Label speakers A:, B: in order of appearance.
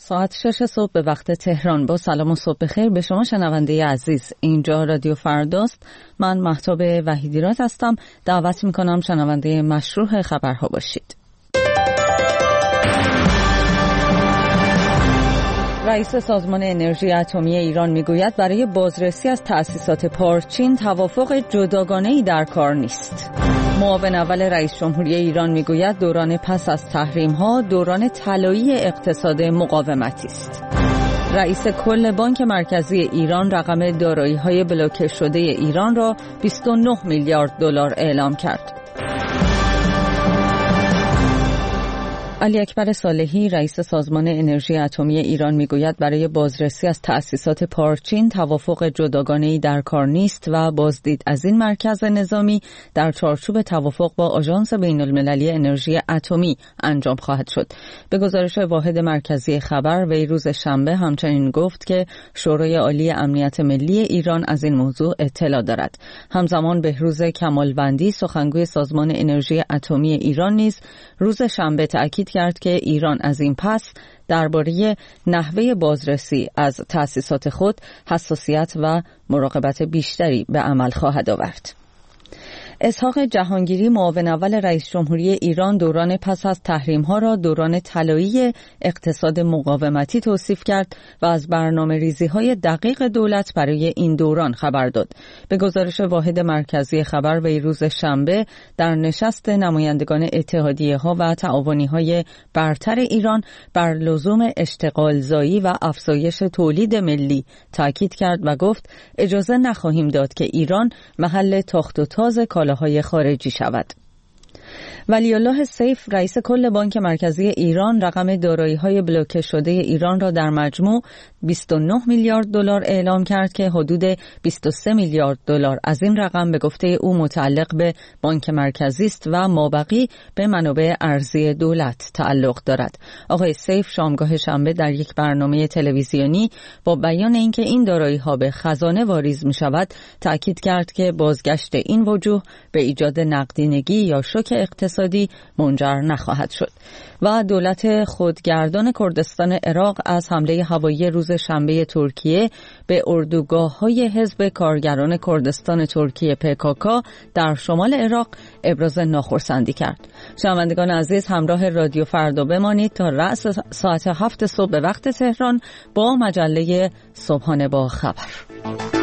A: ساعت 6 صبح به وقت تهران. با سلام و صبح بخیر به شما شنونده عزیز. اینجا رادیو فرداست. من مهتاب وحیدیراد هستم. دعوت میکنم شنونده مشروع خبرها باشید. رئیس سازمان انرژی اتمی ایران میگوید برای بازرسی از تأسیسات پارچین توافق جداگانه‌ای در کار نیست. معاون اول رئیس جمهوری ایران میگوید دوران پس از تحریم‌ها دوران طلایی اقتصاد مقاومتی است. رئیس کل بانک مرکزی ایران رقم دارایی‌های بلوکه شده ایران را 29 میلیارد دلار اعلام کرد. علی اکبر صالحی رئیس سازمان انرژی اتمی ایران میگوید برای بازرسی از تأسیسات پارچین توافق جداگانه‌ای در کار نیست و بازدید از این مرکز نظامی در چارچوب توافق با آژانس بین‌المللی انرژی اتمی انجام خواهد شد. به گزارش واحد مرکزی خبر وی روز شنبه همچنین گفت که شورای عالی امنیت ملی ایران از این موضوع اطلاع دارد. همزمان بهروز کمالوندی سخنگوی سازمان انرژی اتمی ایران نیز روز شنبه تأکید کرد که ایران از این پس درباره نحوه بازرسی از تأسیسات خود حساسیت و مراقبت بیشتری به عمل خواهد آورد. اسحاق جهانگیری معاون اول رئیس جمهوری ایران دوران پس از تحریم‌ها را دوران طلایی اقتصاد مقاومتی توصیف کرد و از برنامه‌ریزی‌های دقیق دولت برای این دوران خبر داد. به گزارش واحد مرکزی خبر وی روز شنبه در نشست نمایندگان اتحادیه‌ها و تعاونی‌های برتر ایران بر لزوم اشتغالزایی و افزایش تولید ملی تاکید کرد و گفت اجازه نخواهیم داد که ایران محل تاخت و تاز کالاهای خارجی شود. ولی‌الله سیف رئیس کل بانک مرکزی ایران رقم دارایی‌های بلوکه شده ایران را در مجموع 29 میلیارد دلار اعلام کرد که حدود 23 میلیارد دلار از این رقم به گفته او متعلق به بانک مرکزی است و مابقی به منابع ارزی دولت تعلق دارد. آقای سیف شامگاه شنبه در یک برنامه تلویزیونی با بیان اینکه این دارایی‌ها به خزانه واریز می‌شود تأکید کرد که بازگشت این وجوه به ایجاد نقدینگی یا شوک اقتصادی منجر نخواهد شد. و دولت خودگردان کردستان عراق از حمله هوایی روز شنبه ترکیه به اردوگاه‌های حزب کارگران کردستان ترکیه PKK در شمال عراق ابراز ناخرسندی کرد. شنوندگان عزیز همراه رادیو فردا بمانید تا رأس ساعت 7 صبح به وقت تهران با مجله صبحانه با خبر.